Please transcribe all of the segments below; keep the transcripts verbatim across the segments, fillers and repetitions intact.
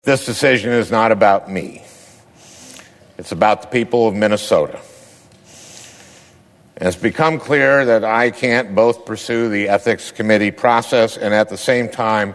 This decision is not about me. It's about the people of Minnesota. And it's become clear that I can't both pursue the Ethics Committee process and at the same time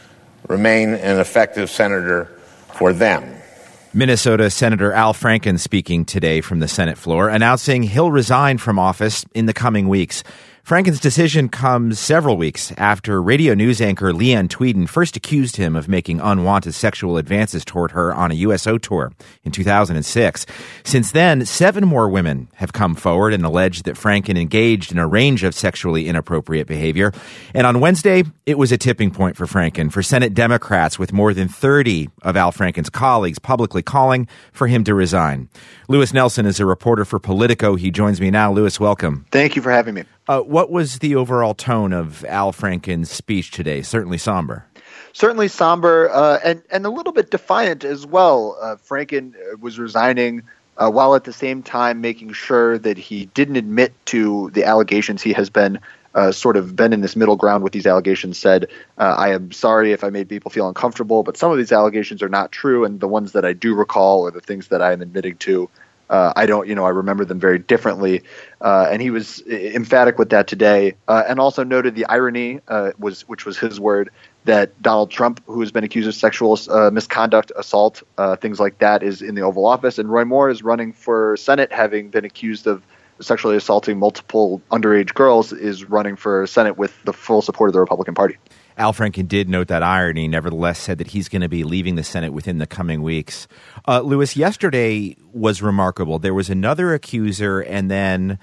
remain an effective senator for them. Minnesota Senator Al Franken speaking today from the Senate floor, announcing he'll resign from office in the coming weeks. Franken's decision comes several weeks after radio news anchor Leanne Tweeden first accused him of making unwanted sexual advances toward her on a U S O tour in two thousand six. Since then, seven more women have come forward and alleged that Franken engaged in a range of sexually inappropriate behavior. And on Wednesday, it was a tipping point for Franken, for Senate Democrats, with more than thirty of Al Franken's colleagues publicly calling for him to resign. Lewis Nelson is a reporter for Politico. He joins me now. Lewis, welcome. Thank you for having me. Uh, what was the overall tone of Al Franken's speech today? Certainly somber. Certainly somber uh, and, and a little bit defiant as well. Uh, Franken was resigning uh, while at the same time making sure that he didn't admit to the allegations. He has been uh, sort of been in this middle ground with these allegations, said, uh, I am sorry if I made people feel uncomfortable, but some of these allegations are not true. And the ones that I do recall are the things that I am admitting to. Uh, I don't, you know, I remember them very differently. Uh, and he was emphatic with that today, uh, and also noted the irony, uh, was which was his word, that Donald Trump, who has been accused of sexual uh, misconduct, assault, uh, things like that, is in the Oval Office. And Roy Moore is running for Senate, having been accused of sexually assaulting multiple underage girls, is running for Senate with the full support of the Republican Party. Al Franken did note that irony, nevertheless said that he's going to be leaving the Senate within the coming weeks. Uh, Lewis, yesterday was remarkable. There was another accuser and then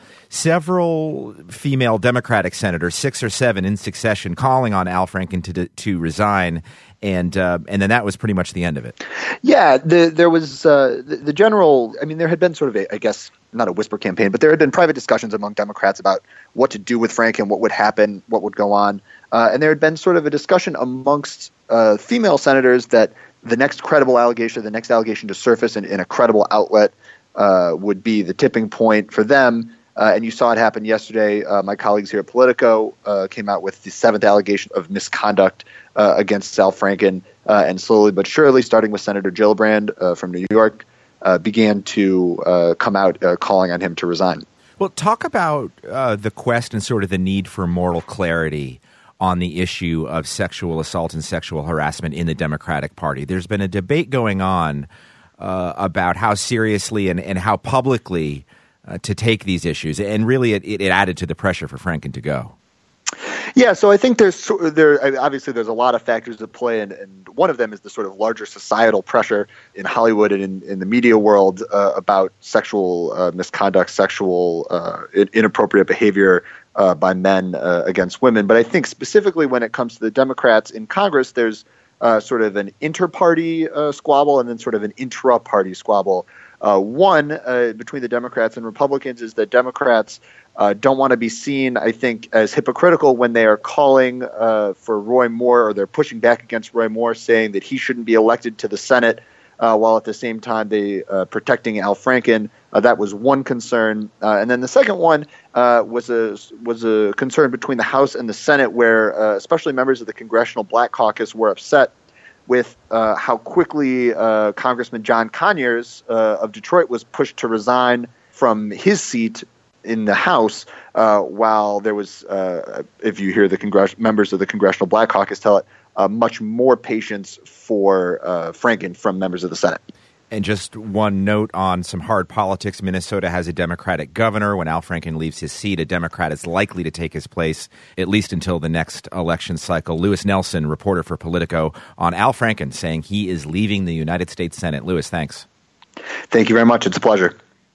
several female Democratic senators, six or seven in succession, calling on Al Franken to to resign. And uh, and then that was pretty much the end of it. Yeah, the, there was uh, the, the general, I mean, there had been sort of a, I guess, not a whisper campaign, but there had been private discussions among Democrats about what to do with Franken, what would happen, what would go on. Uh, and there had been sort of a discussion amongst uh, female senators that the next credible allegation, the next allegation to surface in, in a credible outlet uh, would be the tipping point for them. Uh, and you saw it happen yesterday. Uh, my colleagues here at Politico uh, came out with the seventh allegation of misconduct uh, against Al Franken. Uh, and slowly but surely, starting with Senator Gillibrand uh, from New York, uh, began to uh, come out uh, calling on him to resign. Well, talk about uh, the quest and sort of the need for moral clarity on the issue of sexual assault and sexual harassment in the Democratic Party. There's been a debate going on uh, about how seriously and, and how publicly uh, to take these issues. And really, it, it added to the pressure for Franken to go. Yeah, so I think there's there obviously there's a lot of factors at play, and, and one of them is the sort of larger societal pressure in Hollywood and in, in the media world uh, about sexual uh, misconduct, sexual uh, inappropriate behavior uh, by men uh, against women. But I think specifically when it comes to the Democrats in Congress, there's uh, sort of an inter-party uh, squabble and then sort of an intra-party squabble. Uh, one uh, between the Democrats and Republicans is that Democrats Uh, don't want to be seen, I think, as hypocritical when they are calling uh, for Roy Moore, or they're pushing back against Roy Moore, saying that he shouldn't be elected to the Senate, uh, while at the same time they uh, protecting Al Franken. Uh, that was one concern, uh, and then the second one uh, was a was a concern between the House and the Senate, where uh, especially members of the Congressional Black Caucus were upset with uh, how quickly uh, Congressman John Conyers uh, of Detroit was pushed to resign from his seat in the House, uh, while there was, uh, if you hear the Congress- members of the Congressional Black Caucus tell it, uh, much more patience for uh, Franken from members of the Senate. And just one note on some hard politics. Minnesota has a Democratic governor. When Al Franken leaves his seat, a Democrat is likely to take his place, at least until the next election cycle. Lewis Nelson, reporter for Politico, on Al Franken, saying he is leaving the United States Senate. Lewis, thanks. Thank you very much. It's a pleasure.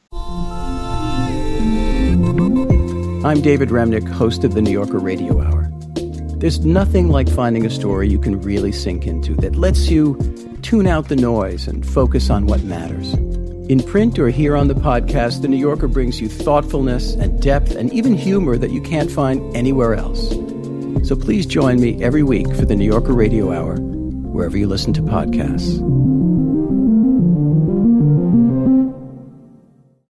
I'm David Remnick, host of the New Yorker Radio Hour. There's nothing like finding a story you can really sink into that lets you tune out the noise and focus on what matters. In print or here on the podcast, the New Yorker brings you thoughtfulness and depth and even humor that you can't find anywhere else. So please join me every week for the New Yorker Radio Hour, wherever you listen to podcasts.